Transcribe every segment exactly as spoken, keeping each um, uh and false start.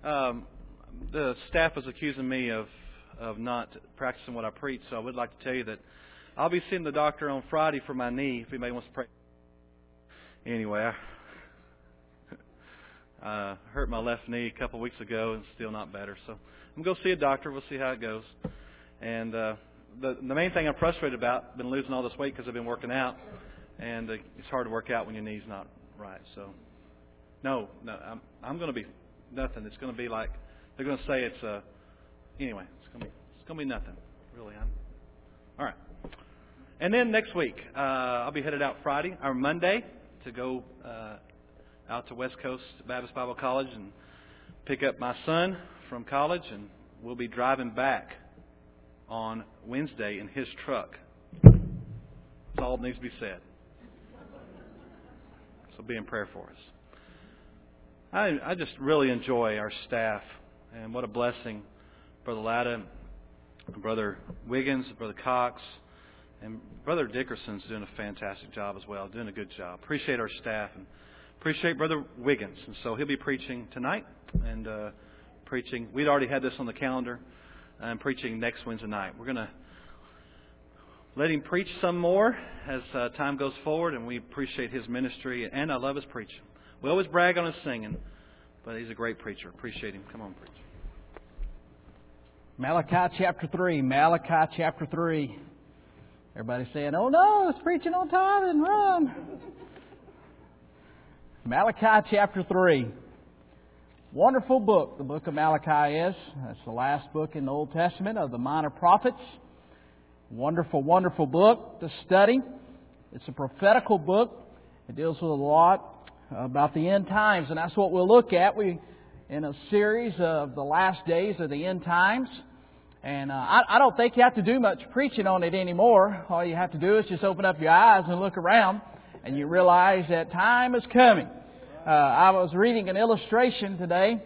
Um, the staff was accusing me of, of not practicing what I preach, so I would like to tell you that I'll be seeing the doctor on Friday for my knee if anybody wants to pray. Anyway, I uh, hurt my left knee a couple of weeks ago and still not better. So I'm going to go see a doctor. We'll see how it goes. And uh, the the main thing I'm frustrated about, I've been losing all this weight because I've been working out, and uh, it's hard to work out when your knee's not right. So no, no, I'm I'm going to be nothing. It's going to be like they're going to say it's uh anyway. It's going to be it's going to be nothing really. I'm, all right. And then next week, uh, I'll be headed out Friday or Monday to go uh, out to West Coast Baptist Bible College and pick up my son from college, and we'll be driving back on Wednesday in his truck. That's all that needs to be said. So be in prayer for us. I, I just really enjoy our staff, and what a blessing, Brother Latta, Brother Wiggins, Brother Cox, and Brother Dickerson's doing a fantastic job as well, doing a good job. Appreciate our staff and appreciate Brother Wiggins. And so he'll be preaching tonight and uh, preaching. We'd already had this on the calendar and preaching next Wednesday night. We're going to let him preach some more as uh, time goes forward, and we appreciate his ministry, and I love his preaching. We always brag on his singing, but he's a great preacher. Appreciate him. Come on, preach. Malachi chapter three. Malachi chapter three. Everybody saying, oh no, it's preaching on time and run. Malachi chapter three. Wonderful book, the book of Malachi is. That's the last book in the Old Testament of the minor prophets. Wonderful, wonderful book to study. It's a prophetical book. It deals with a lot about the end times, and that's what we'll look at. We in a series of the last days of the end times. And uh, I, I don't think you have to do much preaching on it anymore. All you have to do is just open up your eyes and look around, and you realize that time is coming. Uh, I was reading an illustration today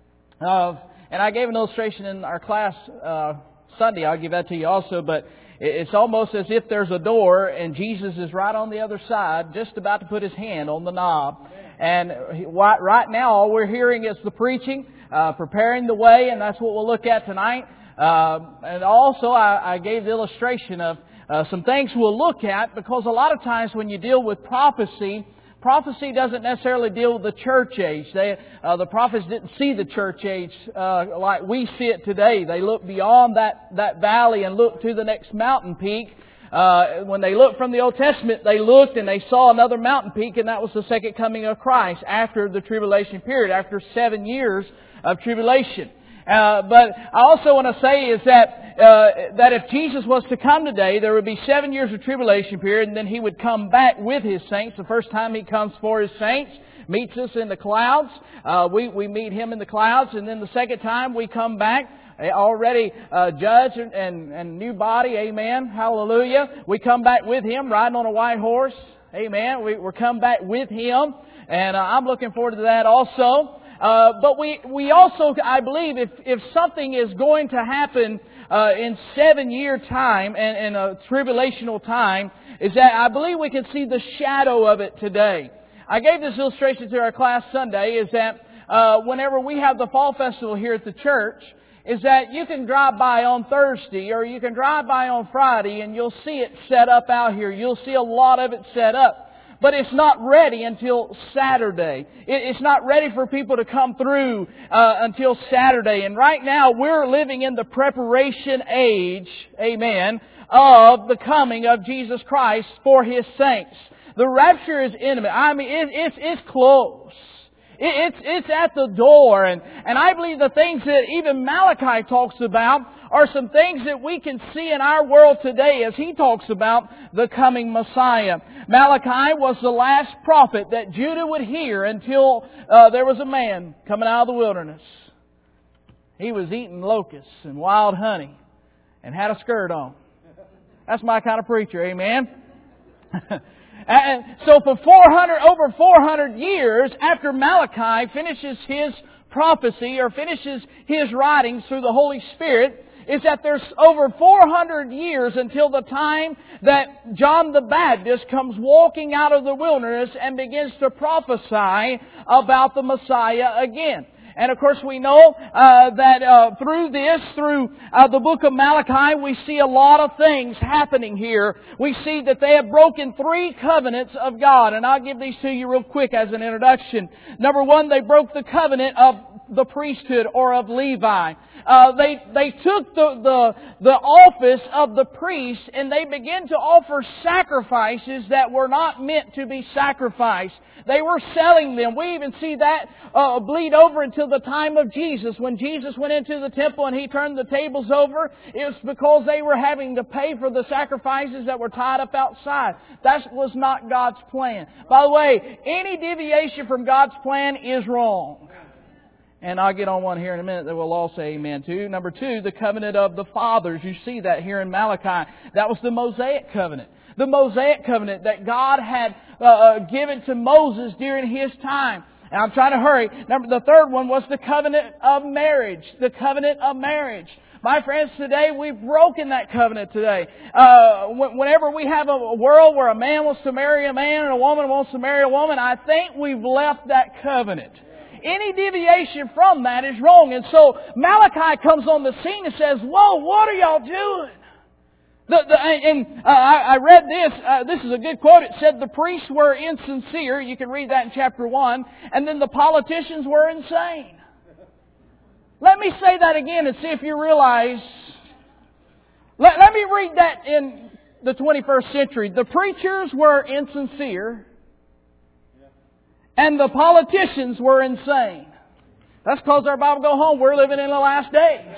of, and I gave an illustration in our class uh, Sunday. I'll give that to you also, but it's almost as if there's a door and Jesus is right on the other side, just about to put His hand on the knob. And right now, all we're hearing is the preaching, uh, preparing the way, and that's what we'll look at tonight. Uh, and also, I, I gave the illustration of uh, some things we'll look at, because a lot of times when you deal with prophecy, prophecy doesn't necessarily deal with the church age. They, uh, the prophets didn't see the church age uh, like we see it today. They looked beyond that, that valley and looked to the next mountain peak. Uh, when they looked from the Old Testament, they looked and they saw another mountain peak, and that was the second coming of Christ after the tribulation period, after seven years of tribulation. Uh, but I also want to say is that uh, that if Jesus was to come today, there would be seven years of tribulation period, and then He would come back with His saints. The first time He comes for His saints, meets us in the clouds. Uh, we, we meet Him in the clouds, and then the second time we come back, already uh, judged and, and, and new body. Amen. Hallelujah. We come back with Him riding on a white horse. Amen. We, we're come back with Him, and uh, I'm looking forward to that also. Uh, but we, we also, I believe, if, if something is going to happen uh, in seven-year time and in a tribulational time, is that I believe we can see the shadow of it today. I gave this illustration to our class Sunday, is that uh, whenever we have the fall festival here at the church, is that you can drive by on Thursday or you can drive by on Friday and you'll see it set up out here. You'll see a lot of it set up. But it's not ready until Saturday. It's not ready for people to come through uh, until Saturday. And right now we're living in the preparation age, amen, of the coming of Jesus Christ for His saints. The rapture is imminent. I mean, it, it's, it's close. It, it's, it's at the door. And, and I believe the things that even Malachi talks about are some things that we can see in our world today as he talks about the coming Messiah. Malachi was the last prophet that Judah would hear until uh, there was a man coming out of the wilderness. He was eating locusts and wild honey and had a skirt on. That's my kind of preacher, amen? And so for four hundred, over four hundred years after Malachi finishes his prophecy or finishes his writings through the Holy Spirit, is that there's over four hundred years until the time that John the Baptist comes walking out of the wilderness and begins to prophesy about the Messiah again. And of course we know uh, that uh, through this, through uh, the book of Malachi, we see a lot of things happening here. We see that they have broken three covenants of God. And I'll give these to you real quick as an introduction. Number one, they broke the covenant of the priesthood or of Levi. Uh, they they took the, the the office of the priest and they began to offer sacrifices that were not meant to be sacrificed. They were selling them. We even see that uh, bleed over until the time of Jesus. When Jesus went into the temple and He turned the tables over, it was because they were having to pay for the sacrifices that were tied up outside. That was not God's plan. By the way, any deviation from God's plan is wrong. And I'll get on one here in a minute that we'll all say amen to. Number two, the covenant of the fathers. You see that here in Malachi. That was the Mosaic covenant. The Mosaic covenant that God had uh, given to Moses during his time. And I'm trying to hurry. Number, the third one was the covenant of marriage. The covenant of marriage. My friends, today we've broken that covenant today. Uh, whenever we have a world where a man wants to marry a man and a woman wants to marry a woman, I think we've left that covenant. Any deviation from that is wrong. And so Malachi comes on the scene and says, whoa, what are y'all doing? The, the, and uh, I, I read this. Uh, this is a good quote. It said the priests were insincere. You can read that in chapter one. And then the politicians were insane. Let me say that again and see if you realize. Let, let me read that in the twenty-first century. The preachers were insincere. And the politicians were insane. That's because our Bible go home. We're living in the last days.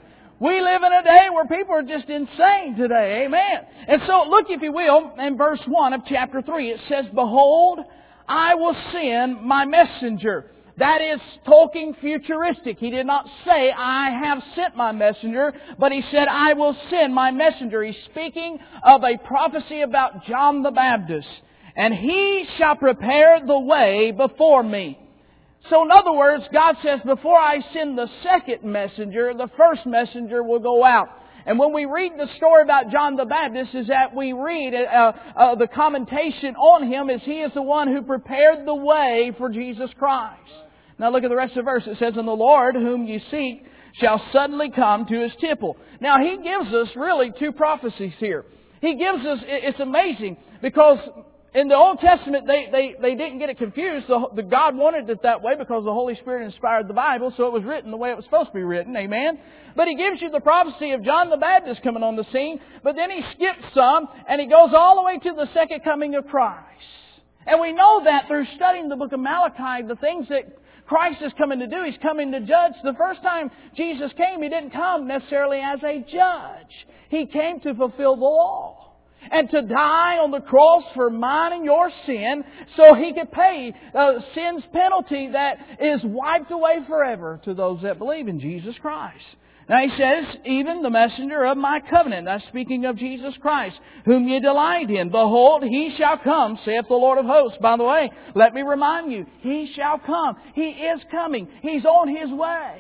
We live in a day where people are just insane today. Amen. And so look, if you will, in verse one of chapter three. It says, behold, I will send my messenger. That is talking futuristic. He did not say, I have sent my messenger, but He said, I will send my messenger. He's speaking of a prophecy about John the Baptist. And He shall prepare the way before me. So in other words, God says, before I send the second messenger, the first messenger will go out. And when we read the story about John the Baptist, is that we read uh, uh, the commentation on him is he is the one who prepared the way for Jesus Christ. Now look at the rest of the verse. It says, and the Lord whom you seek shall suddenly come to His temple. Now He gives us really two prophecies here. He gives us, it's amazing, because in the Old Testament, they, they, they didn't get it confused. The, the God wanted it that way because the Holy Spirit inspired the Bible, so it was written the way it was supposed to be written. Amen? But He gives you the prophecy of John the Baptist coming on the scene, but then He skips some, and He goes all the way to the second coming of Christ. And we know that through studying the book of Malachi, the things that Christ is coming to do, He's coming to judge. The first time Jesus came, He didn't come necessarily as a judge. He came to fulfill the law. And to die on the cross for mine and your sin, so He could pay uh, sin's penalty that is wiped away forever to those that believe in Jesus Christ. Now He says, even the messenger of my covenant, that's speaking of Jesus Christ, whom ye delight in. Behold, He shall come, saith the Lord of hosts. By the way, let me remind you, He shall come. He is coming. He's on His way.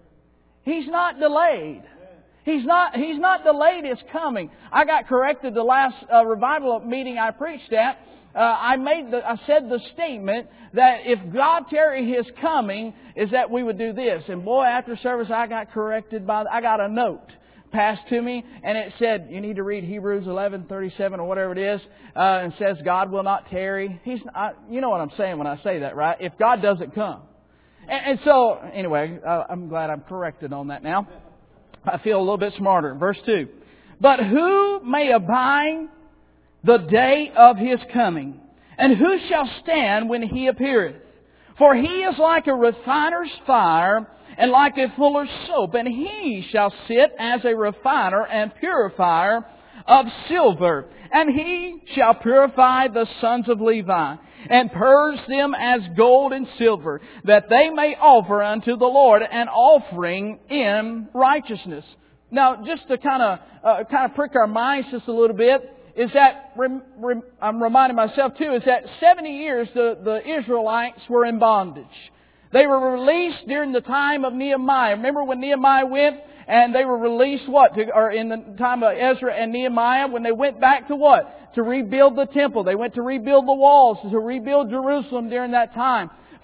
He's not delayed. He's not, he's not delayed His coming. I got corrected the last uh, revival meeting I preached at. Uh, I made the, I said the statement that if God tarry His coming, is that we would do this. And boy, after service, I got corrected by, I got a note passed to me, and it said, you need to read Hebrews eleven thirty-seven or whatever it is, uh, and says God will not tarry. He's, I, you know what I'm saying when I say that, right? If God doesn't come. And, and so, anyway, uh, I'm glad I'm corrected on that now. I feel a little bit smarter. Verse two. But who may abide the day of His coming? And who shall stand when He appeareth? For He is like a refiner's fire, and like a fuller's soap. And He shall sit as a refiner and purifier of silver. And He shall purify the sons of Levi, and purge them as gold and silver, that they may offer unto the Lord an offering in righteousness. Now, just to kind of uh, kind of prick our minds just a little bit, is that, rem, rem, I'm reminding myself too, is that seventy years the, the Israelites were in bondage. They were released during the time of Nehemiah. Remember when Nehemiah went and they were released what? To, or in the time of Ezra and Nehemiah, when they went back to what? To rebuild the temple. They went to rebuild the walls, to rebuild Jerusalem during that time.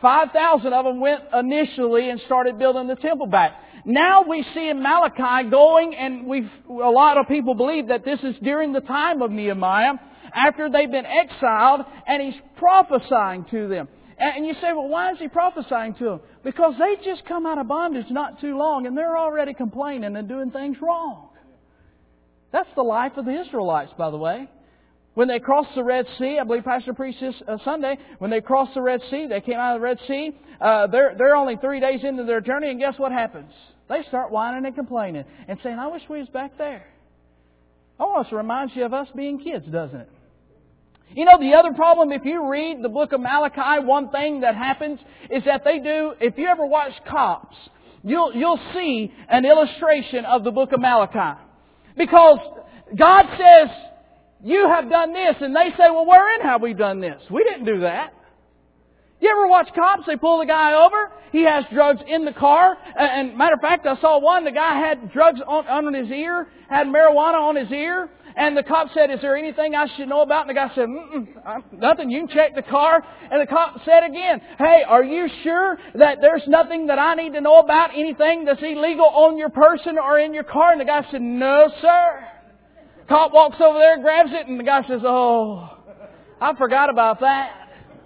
five thousand of them went initially and started building the temple back. Now we see in Malachi going, and we a lot of people believe that this is during the time of Nehemiah, after they've been exiled, and he's prophesying to them. And you say, well, why is he prophesying to them? Because they just come out of bondage not too long, and they're already complaining and doing things wrong. That's the life of the Israelites, by the way. When they crossed the Red Sea, I believe Pastor preached this uh, Sunday, when they crossed the Red Sea, they came out of the Red Sea, uh, they're, they're only three days into their journey, and guess what happens? They start whining and complaining and saying, I wish we was back there. Almost reminds you of us being kids, doesn't it? You know, the other problem, if you read the book of Malachi, one thing that happens is that they do, if you ever watch Cops, you'll, you'll see an illustration of the book of Malachi. Because God says, you have done this, and they say, well, wherein have we done this? We didn't do that. You ever watch Cops? They pull the guy over. He has drugs in the car. And matter of fact, I saw one. The guy had drugs on, on his ear, had marijuana on his ear. And the cop said, is there anything I should know about? And the guy said, Mm-mm, nothing. You can check the car. And the cop said again, hey, are you sure that there's nothing that I need to know about? Anything that's illegal on your person or in your car? And the guy said, no, sir. Cop walks over there, grabs it, and the guy says, oh, I forgot about that.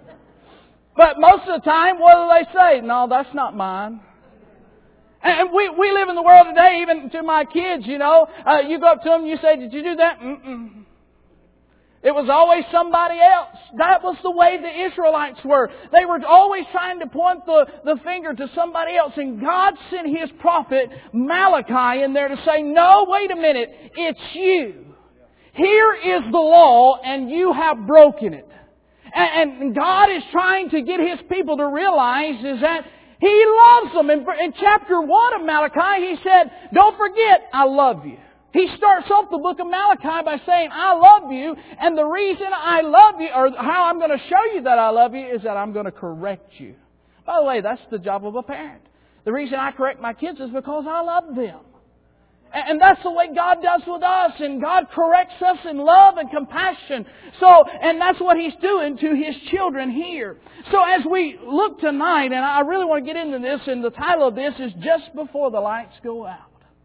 But most of the time, what do they say? No, that's not mine. And we, we live in the world today, even to my kids, you know. Uh, you go up to them and you say, did you do that? Mm-mm. It was always somebody else. That was the way the Israelites were. They were always trying to point the, the finger to somebody else. And God sent His prophet Malachi in there to say, no, wait a minute, it's you. Here is the law and you have broken it. And God is trying to get His people to realize is that He loves them. In, in chapter one of Malachi, He said, don't forget, I love you. He starts off the book of Malachi by saying, I love you. And the reason I love you, or how I'm going to show you that I love you, is that I'm going to correct you. By the way, that's the job of a parent. The reason I correct my kids is because I love them. And that's the way God does with us. And God corrects us in love and compassion. So, and that's what He's doing to His children here. So as we look tonight, and I really want to get into this, and the title of this is Just Before the Lights Go Out.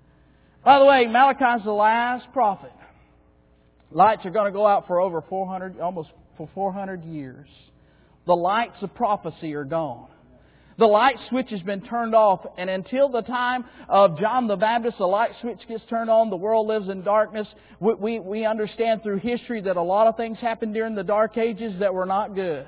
By the way, Malachi's the last prophet. Lights are going to go out for over four hundred, almost for four hundred years. The lights of prophecy are gone. The light switch has been turned off, and until the time of John the Baptist, the light switch gets turned on, the world lives in darkness. We, we, we understand through history that a lot of things happened during the Dark Ages that were not good.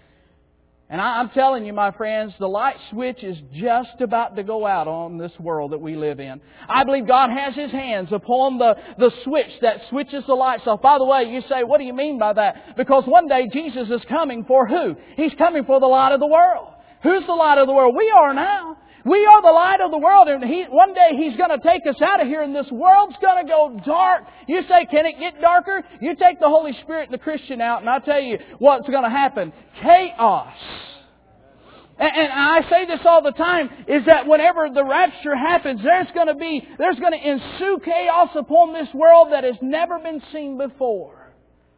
And I, I'm telling you, my friends, the light switch is just about to go out on this world that we live in. I believe God has His hands upon the, the switch that switches the lights off. By the way, you say, what do you mean by that? Because one day Jesus is coming for who? He's coming for the light of the world. Who's the light of the world? We are now. We are the light of the world. And he, one day He's going to take us out of here and this world's going to go dark. You say, can it get darker? You take the Holy Spirit and the Christian out and I'll tell you what's going to happen. Chaos. And, and I say this all the time, is that whenever the rapture happens, there's going to be, there's going to ensue chaos upon this world that has never been seen before.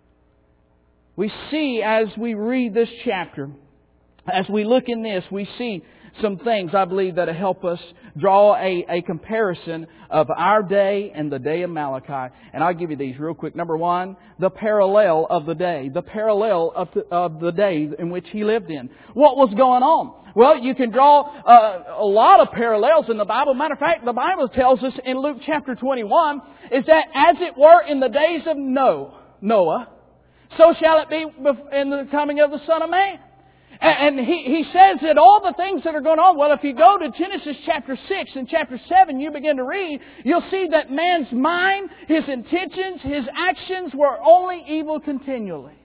We see as we read this chapter, as we look in this, we see some things, I believe, that help us draw a, a comparison of our day and the day of Malachi. And I'll give you these real quick. Number one, the parallel of the day. The parallel of the, of the day in which he lived in. What was going on? Well, you can draw uh, a lot of parallels in the Bible. Matter of fact, the Bible tells us in Luke chapter twenty-one, is that as it were in the days of Noah, so shall it be in the coming of the Son of Man. And he, he says that all the things that are going on, well, if you go to Genesis chapter six and chapter seven, you begin to read, you'll see that man's mind, his intentions, his actions were only evil continually.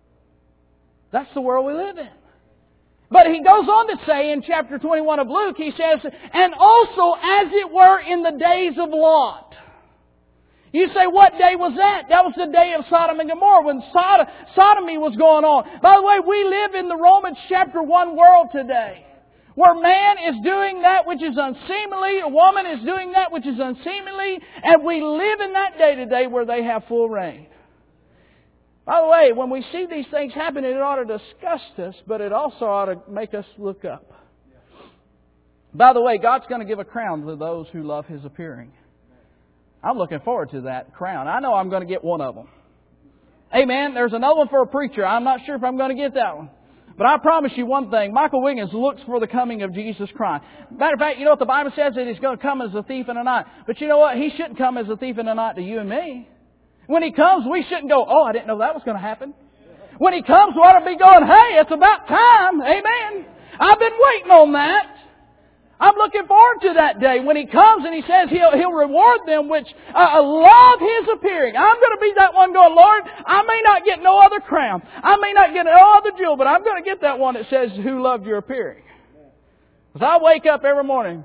That's the world we live in. But he goes on to say in chapter twenty-one of Luke, he says, and also as it were in the days of Lot. You say, what day was that? That was the day of Sodom and Gomorrah, when Sod- sodomy was going on. By the way, we live in the Romans chapter one world today, where man is doing that which is unseemly, a woman is doing that which is unseemly, and we live in that day today where they have full reign. By the way, when we see these things happen, it ought to disgust us, but it also ought to make us look up. By the way, God's going to give a crown to those who love His appearing. I'm looking forward to that crown. I know I'm going to get one of them. Amen. There's another one for a preacher. I'm not sure if I'm going to get that one. But I promise you one thing. Michael Wiggins looks for the coming of Jesus Christ. Matter of fact, you know what the Bible says? That He's going to come as a thief in the night. But you know what? He shouldn't come as a thief in the night to you and me. When He comes, we shouldn't go, oh, I didn't know that was going to happen. When He comes, we ought to be going, hey, it's about time. Amen. I've been waiting on that. I'm looking forward to that day when He comes and He says He'll, he'll reward them which uh, love His appearing. I'm going to be that one going, Lord, I may not get no other crown. I may not get no other jewel, but I'm going to get that one that says, who loved your appearing. Because I wake up every morning.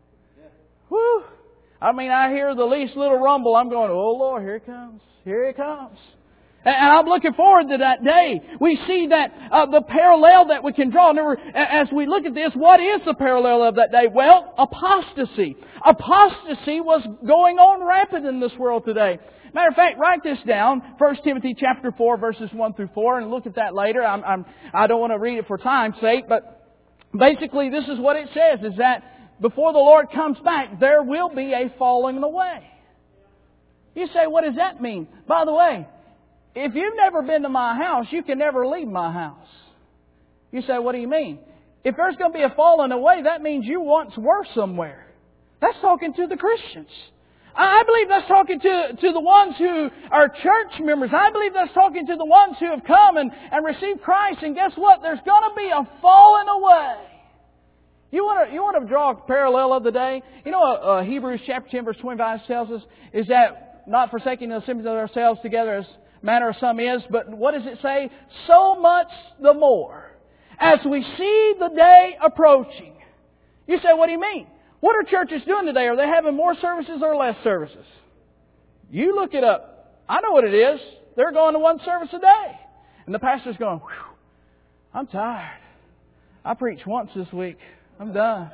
Whew. I mean, I hear the least little rumble. I'm going, oh Lord, here it comes. Here it comes. And I'm looking forward to that day. We see that uh, the parallel that we can draw. Now, as we look at this, what is the parallel of that day? Well, apostasy. Apostasy was going on rampant in this world today. Matter of fact, write this down. First Timothy chapter four, verses one through four, and look at that later. I'm, I'm, I don't want to read it for time's sake, but basically this is what it says, is that before the Lord comes back, there will be a falling away. You say, what does that mean? By the way, if you've never been to my house, you can never leave my house. You say, what do you mean? If there's going to be a falling away, that means you once were somewhere. That's talking to the Christians. I believe that's talking to, to the ones who are church members. I believe that's talking to the ones who have come and, and received Christ. And guess what? There's going to be a falling away. You want to you want to draw a parallel of the day? You know what uh, Hebrews chapter ten verse twenty-five tells us? Is that not forsaking the assembly of ourselves together as manner of some is, but what does it say? So much the more, as we see the day approaching. You say, what do you mean? What are churches doing today? Are they having more services or less services? You look it up. I know what it is. They're going to one service a day. And the pastor's going, whew, I'm tired. I preached once this week. I'm done.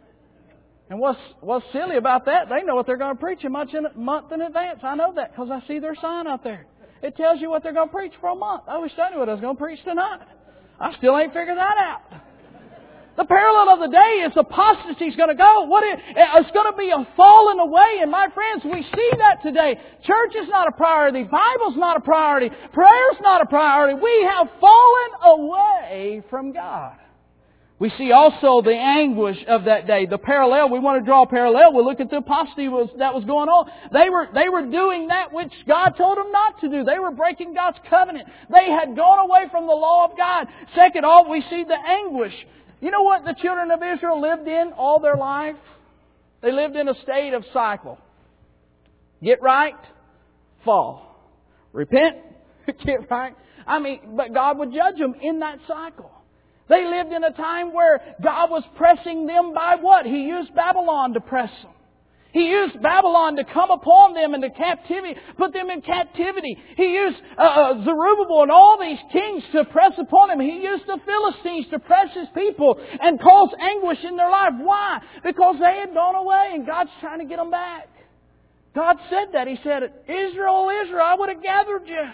And what's what's silly about that, they know what they're going to preach a month in, month in advance. I know that because I see their sign out there. It tells you what they're going to preach for a month. I wish I knew what I was going to preach tonight. I still ain't figured that out. The parallel of the day is apostasy is going to go. What it, it's going to be a falling away. And my friends, we see that today. Church is not a priority. Bible's not a priority. Prayer's not a priority. We have fallen away from God. We see also the anguish of that day. The parallel, we want to draw a parallel. We look at the apostasy was, that was going on. They were, they were doing that which God told them not to do. They were breaking God's covenant. They had gone away from the law of God. Second off, we see the anguish. You know what the children of Israel lived in all their life? They lived in a state of cycle. Get right, fall. Repent, get right. I mean, but God would judge them in that cycle. They lived in a time where God was pressing them by what? He used Babylon to press them. He used Babylon to come upon them into captivity, put them in captivity. He used uh, uh, Zerubbabel and all these kings to press upon him. He used the Philistines to press His people and cause anguish in their life. Why? Because they had gone away and God's trying to get them back. God said that. He said, Israel, Israel, I would have gathered you.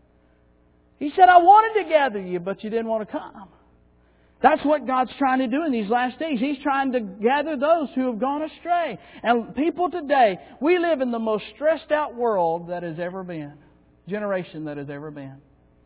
He said, I wanted to gather you, but you didn't want to come. That's what God's trying to do in these last days. He's trying to gather those who have gone astray. And people today, we live in the most stressed out world that has ever been. Generation that has ever been.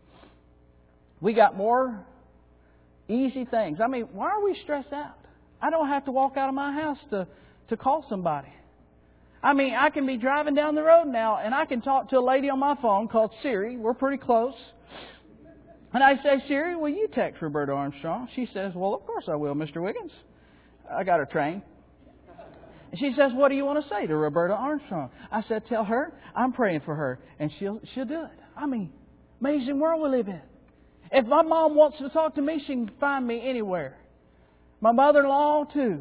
We got more easy things. I mean, why are we stressed out? I don't have to walk out of my house to, to call somebody. I mean, I can be driving down the road now and I can talk to a lady on my phone called Siri. We're pretty close. And I say, Siri, will you text Roberta Armstrong? She says, well, of course I will, Mister Wiggins. I got her trained. And she says, what do you want to say to Roberta Armstrong? I said, tell her I'm praying for her. And she'll she'll do it. I mean, amazing world we live in. If my mom wants to talk to me, she can find me anywhere. My mother-in-law, too.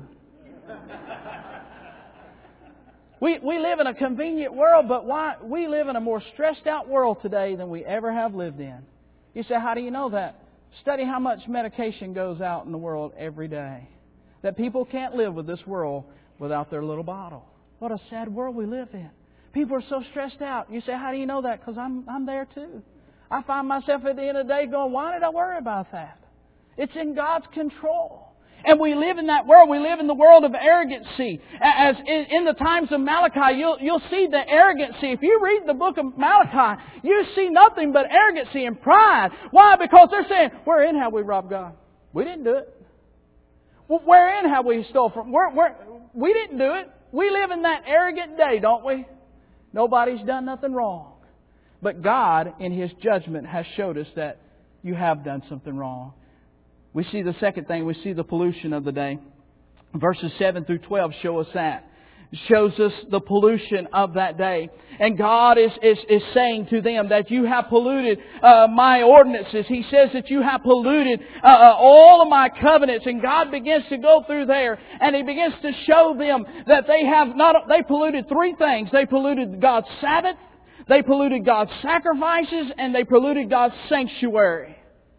we, we live in a convenient world, but why we live in a more stressed out world today than we ever have lived in. You say, how do you know that? Study how much medication goes out in the world every day. That people can't live with this world without their little bottle. What a sad world we live in. People are so stressed out. You say, how do you know that? Because I'm, I'm there too. I find myself at the end of the day going, why did I worry about that? It's in God's control. And we live in that world. We live in the world of arrogancy. As in, in the times of Malachi, you'll, you'll see the arrogancy. If you read the book of Malachi, you see nothing but arrogancy and pride. Why? Because they're saying, wherein have we robbed God? We didn't do it. Well, wherein have we stole from? Where, where, we didn't do it. We live in that arrogant day, don't we? Nobody's done nothing wrong. But God, in His judgment, has showed us that you have done something wrong. We see the second thing, we see the pollution of the day. Verses seven through twelve show us that. It shows us the pollution of that day. And God is, is, is saying to them that you have polluted uh, my ordinances. He says that you have polluted uh, uh, all of my covenants. And God begins to go through there and He begins to show them that they have not, they polluted three things. They polluted God's Sabbath, they polluted God's sacrifices, and they polluted God's sanctuary.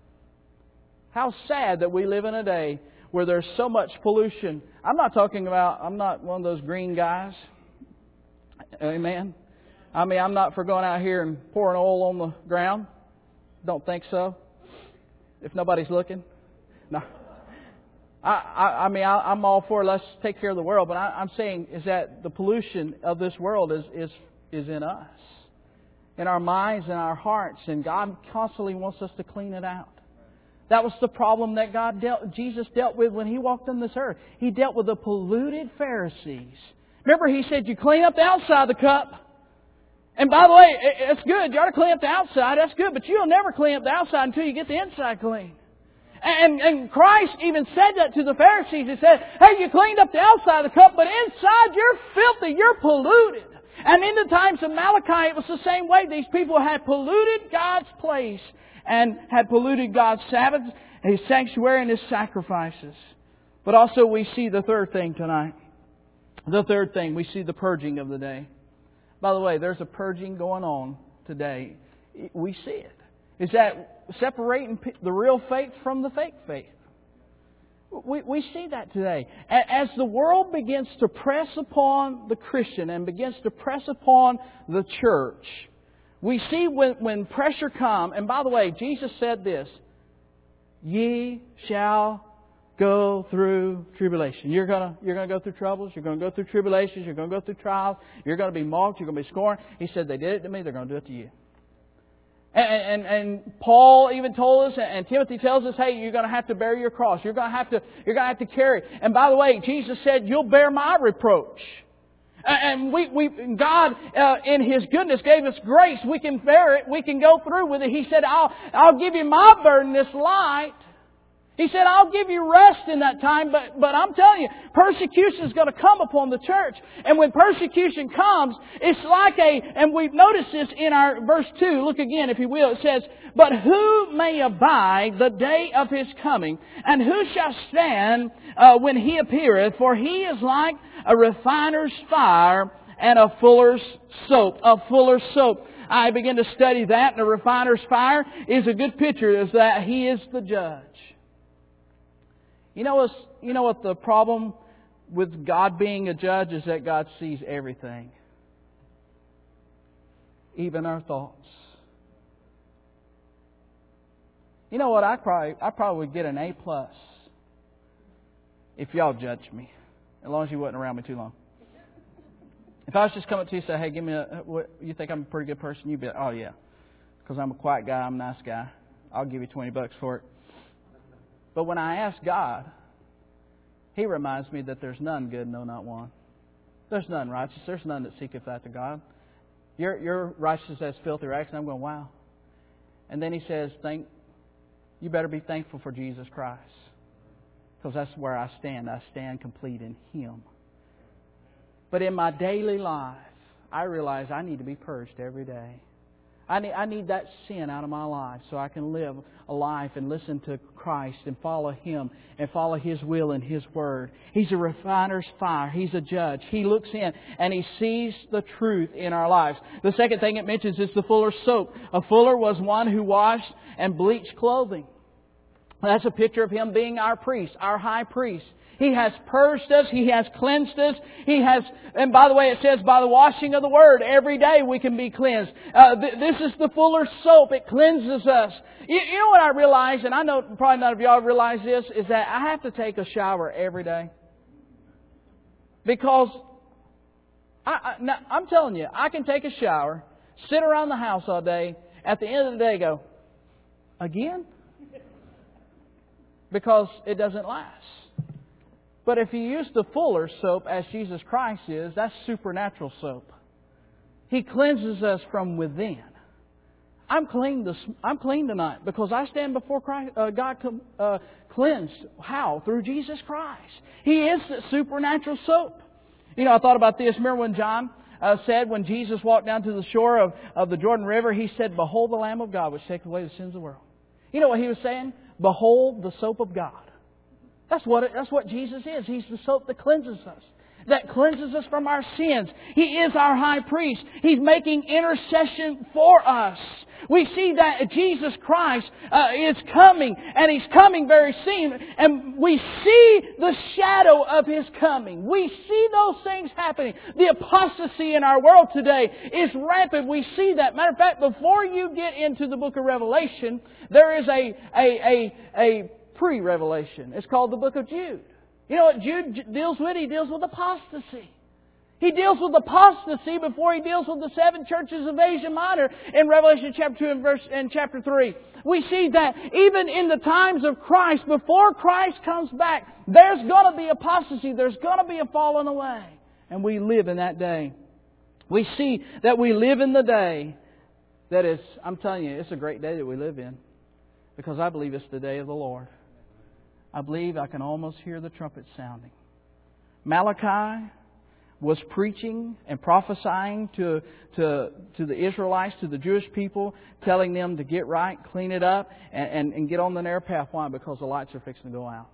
How sad that we live in a day where there's so much pollution. I'm not talking about, I'm not one of those green guys. Amen. I mean, I'm not for going out here and pouring oil on the ground. Don't think so. If nobody's looking. No. I, I, I mean, I, I'm all for let's take care of the world. But I, I'm saying is that the pollution of this world is, is, is in us. In our minds and our hearts. And God constantly wants us to clean it out. That was the problem that God dealt, Jesus dealt with when He walked on this earth. He dealt with the polluted Pharisees. Remember, He said, you clean up the outside of the cup. And by the way, it's good. You ought to clean up the outside. That's good. But you'll never clean up the outside until you get the inside clean. And, and Christ even said that to the Pharisees. He said, hey, you cleaned up the outside of the cup, but inside you're filthy. You're polluted. And in the times of Malachi, it was the same way. These people had polluted God's place and had polluted God's Sabbath, His sanctuary, and His sacrifices. But also we see the third thing tonight. The third thing, we see the purging of the day. By the way, there's a purging going on today. We see it. Is that separating the real faith from the fake faith. We, we see that today. As the world begins to press upon the Christian and begins to press upon the church, we see when, when pressure comes, and by the way, Jesus said this, ye shall go through tribulation. You're going to you're going to go through troubles. You're going to go through tribulations. You're going to go through trials. You're going to be mocked. You're going to be scorned. He said, they did it to me. They're going to do it to you. And, and, and Paul even told us, and Timothy tells us, hey, you're going to have to bear your cross. You're going to have to, you're going to have to carry. And by the way, Jesus said, you'll bear my reproach. And we, we, God, uh, in His goodness, gave us grace. We can bear it. We can go through with it. He said, I'll, I'll give you my burden this light. He said, I'll give you rest in that time, but, but I'm telling you, persecution is going to come upon the church. And when persecution comes, it's like a, and we've noticed this in our verse two, look again if you will, it says, but who may abide the day of His coming, and who shall stand uh, when He appeareth? For He is like a refiner's fire and a fuller's soap, a fuller's soap. I began to study that, and a refiner's fire is a good picture, is that He is the judge. You know what's, you know what the problem with God being a judge is that God sees everything. Even our thoughts. You know what? I probably I probably would get an A plus if y'all judged me, as long as you wasn't around me too long. If I was just coming to you and say, "Hey, give me a," what, you think I'm a pretty good person? You'd be like, "Oh yeah," because I'm a quiet guy. I'm a nice guy. I'll give you twenty bucks for it. But when I ask God, He reminds me that there's none good, no, not one. There's none righteous. There's none that seeketh after God. You're, you're righteous as filthy rags. And I'm going, wow. And then He says, "Thank. You better be thankful for Jesus Christ. Because that's where I stand. I stand complete in Him." But in my daily life, I realize I need to be purged every day. I need, I need that sin out of my life so I can live a life and listen to Christ and follow Him and follow His will and His Word. He's a refiner's fire. He's a judge. He looks in and He sees the truth in our lives. The second thing it mentions is the fuller's soap. A fuller was one who washed and bleached clothing. That's a picture of Him being our priest, our high priest. He has purged us. He has cleansed us. He has, and by the way, it says by the washing of the Word, every day we can be cleansed. Uh, th- this is the Fuller's soap. It cleanses us. You, you know what I realize, and I know probably none of y'all realize this, is that I have to take a shower every day. Because, I, I, now, I'm telling you, I can take a shower, sit around the house all day, at the end of the day go, again? Because it doesn't last. But if you use the Fuller's soap as Jesus Christ is, that's supernatural soap. He cleanses us from within. I'm clean this. I'm clean tonight because I stand before Christ, uh, God uh, cleansed. How? Through Jesus Christ. He is the supernatural soap. You know, I thought about this. Remember when John uh, said, when Jesus walked down to the shore of, of the Jordan River, He said, "Behold the Lamb of God which taketh away the sins of the world." You know what He was saying? Behold the soap of God. That's what it, that's what Jesus is. He's the soap that cleanses us, that cleanses us from our sins. He is our high priest. He's making intercession for us. We see that Jesus Christ uh, is coming, and He's coming very soon. And we see the shadow of His coming. We see those things happening. The apostasy in our world today is rampant. We see that. Matter of fact, before you get into the book of Revelation, there is a a a a pre-revelation. It's called the book of Jude. You know what Jude deals with? He deals with apostasy. He deals with apostasy before he deals with the seven churches of Asia Minor in Revelation chapter two and verse and chapter three. We see that even in the times of Christ, before Christ comes back, there's going to be apostasy. There's going to be a falling away. And we live in that day. We see that we live in the day that is, I'm telling you, it's a great day that we live in. Because I believe it's the day of the Lord. I believe I can almost hear the trumpet sounding. Malachi was preaching and prophesying to, to, to the Israelites, to the Jewish people, telling them to get right, clean it up, and, and, and get on the narrow path. Why? Because the lights are fixing to go out.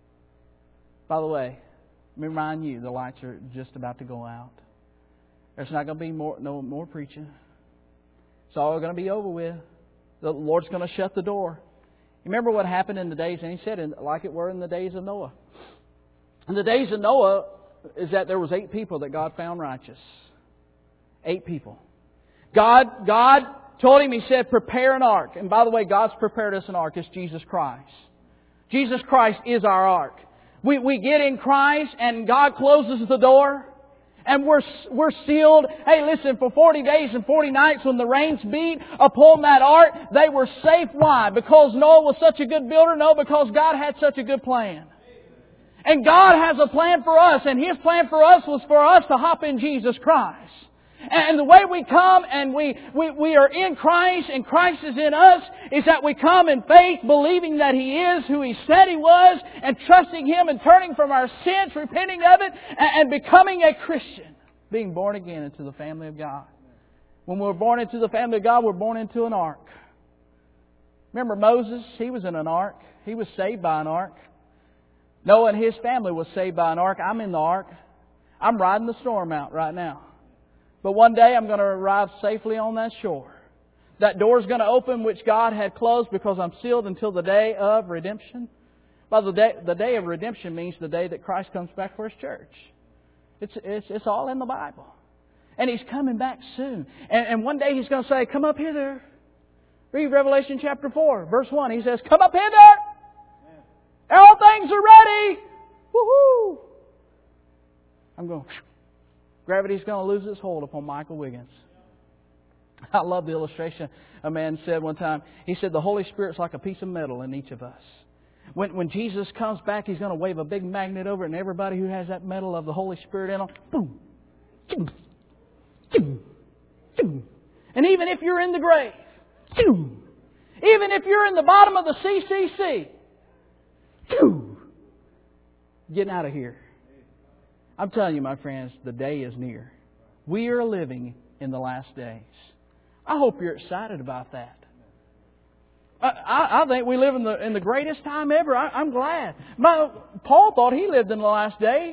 By the way, let me remind you, the lights are just about to go out. There's not going to be more, no more preaching. It's all going to be over with. The Lord's going to shut the door. You remember what happened in the days, and He said, like it were in the days of Noah. In the days of Noah, is that there was eight people that God found righteous. Eight people. God, God told him, He said, prepare an ark. And by the way, God's prepared us an ark. It's Jesus Christ. Jesus Christ is our ark. We, we get in Christ and God closes the door. And we're, we're sealed. Hey, listen, for forty days and forty nights when the rains beat upon that ark, they were safe. Why? Because Noah was such a good builder? No, because God had such a good plan. And God has a plan for us, and His plan for us was for us to hop in Jesus Christ. And the way we come and we, we, we are in Christ and Christ is in us is that we come in faith, believing that He is who He said He was, and trusting Him and turning from our sins, repenting of it, and becoming a Christian, being born again into the family of God. When we're born into the family of God, we're born into an ark. Remember Moses? He was in an ark. He was saved by an ark. Noah and his family was saved by an ark. I'm in the ark. I'm riding the storm out right now. But one day I'm going to arrive safely on that shore. That door is going to open which God had closed because I'm sealed until the day of redemption. By the day, the day of redemption means the day that Christ comes back for His church. It's, it's, it's all in the Bible. And He's coming back soon. And, and one day He's going to say, come up hither. Read Revelation chapter four, verse one. He says, come up hither. All things are ready. Woohoo! I'm going, gravity's going to lose its hold upon Michael Wiggins. I love the illustration a man said one time. He said, the Holy Spirit's like a piece of metal in each of us. When, when Jesus comes back, He's going to wave a big magnet over it, and everybody who has that metal of the Holy Spirit in them, boom, boom, boom, boom. And even if you're in the grave, boom, even if you're in the bottom of the C C C, boom, getting out of here. I'm telling you, my friends, the day is near. We are living in the last days. I hope you're excited about that. I, I, I think we live in the in the greatest time ever. I, I'm glad. My, Paul thought he lived in the last days.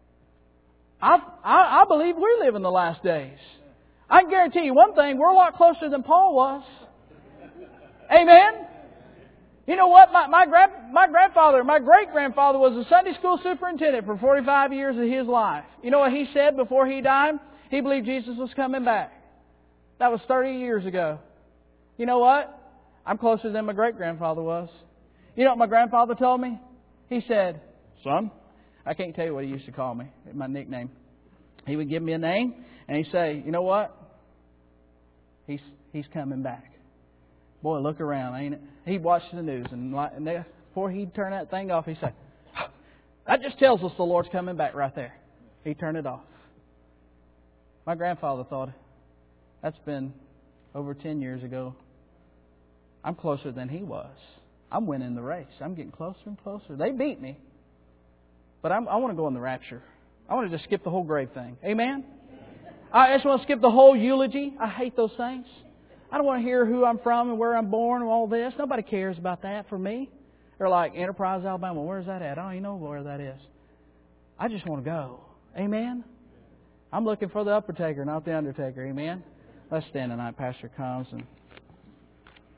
I, I I believe we live in the last days. I can guarantee you one thing: we're a lot closer than Paul was. Amen. You know what? My, my, grand, my grandfather, my great-grandfather was a Sunday school superintendent for forty-five years of his life. You know what he said before he died? He believed Jesus was coming back. That was thirty years ago. You know what? I'm closer than my great-grandfather was. You know what my grandfather told me? He said, son, I can't tell you what he used to call me, my nickname. He would give me a name, and he'd say, you know what? He's he's coming back. Boy, look around, ain't it? He'd watch the news, and, and before he'd turn that thing off, he'd say, that just tells us the Lord's coming back right there. He'd turn it off. My grandfather thought, that's been over ten years ago. I'm closer than he was. I'm winning the race. I'm getting closer and closer. They beat me. But I'm, I want to go in the rapture. I want to just skip the whole grave thing. Amen? I just want to skip the whole eulogy. I hate those things. I don't want to hear who I'm from and where I'm born and all this. Nobody cares about that for me. They're like, Enterprise, Alabama. Where's that at? I don't even know where that is. I just want to go. Amen? I'm looking for the Undertaker, not the Undertaker. Amen? Let's stand tonight. Pastor comes and